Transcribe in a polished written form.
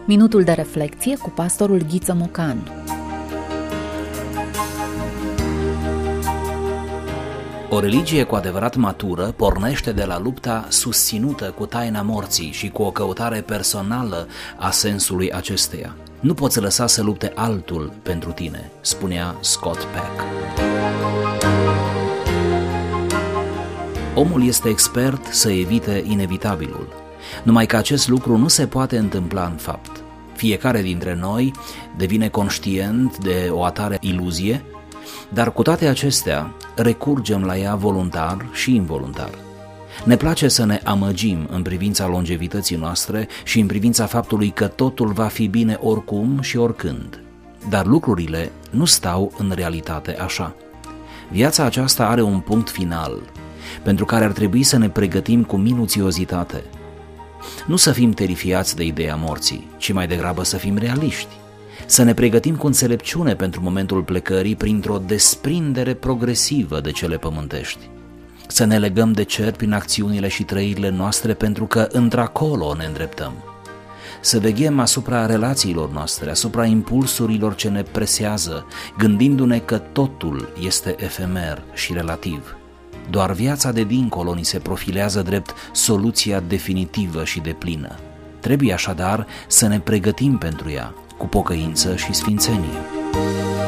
Minutul de reflecție cu pastorul Ghiță Mocan. O religie cu adevărat matură pornește de la lupta susținută cu taina morții și cu o căutare personală a sensului acesteia. Nu poți lăsa să lupte altul pentru tine, spunea Scott Peck. Omul este expert să evite inevitabilul, numai că acest lucru nu se poate întâmpla în fapt. Fiecare dintre noi devine conștient de o atare iluzie, dar cu toate acestea recurgem la ea voluntar și involuntar. Ne place să ne amăgim în privința longevității noastre și în privința faptului că totul va fi bine oricum și oricând. Dar lucrurile nu stau în realitate așa. Viața aceasta are un punct final, pentru care ar trebui să ne pregătim cu minuțiozitate. Nu să fim terifiați de ideea morții, ci mai degrabă să fim realiști. Să ne pregătim cu înțelepciune pentru momentul plecării printr-o desprindere progresivă de cele pământești. Să ne legăm de cer prin acțiunile și trăirile noastre pentru că într-acolo ne îndreptăm. Să veghem asupra relațiilor noastre, asupra impulsurilor ce ne presează, gândindu-ne că totul este efemer și relativ. Doar viața de dincolo ni se profilează drept soluția definitivă și deplină. Trebuie așadar să ne pregătim pentru ea, cu pocăință și sfințenie.